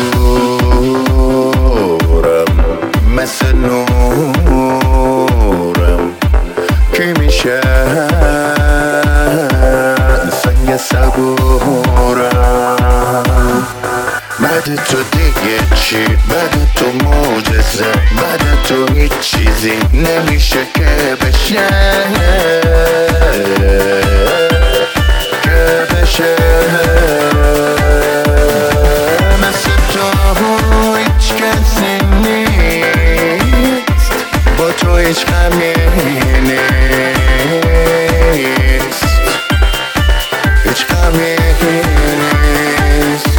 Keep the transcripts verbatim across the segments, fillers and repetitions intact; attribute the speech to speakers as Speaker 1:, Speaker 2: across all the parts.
Speaker 1: مثل نورم که میشه سنگ صبورم. بعد تو دیگه چی؟ بعد تو معجزه، بعد تو هیچ چیزی نمیشه که بشه که بشه مثل تو هیچ کسی نیست، با تو هیچ غمی نیست، هیچ غمی نیست.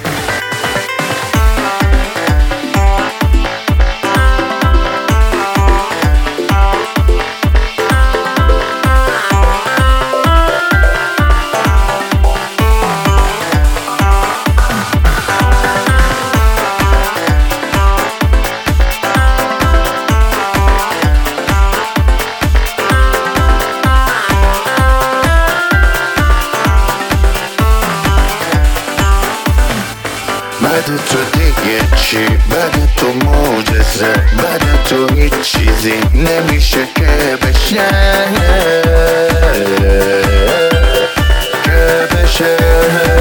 Speaker 1: بعد تو دیگه چی؟ بعد تو معجزه، بعد تو هیچ چیزی نمیشه که بشه که بشه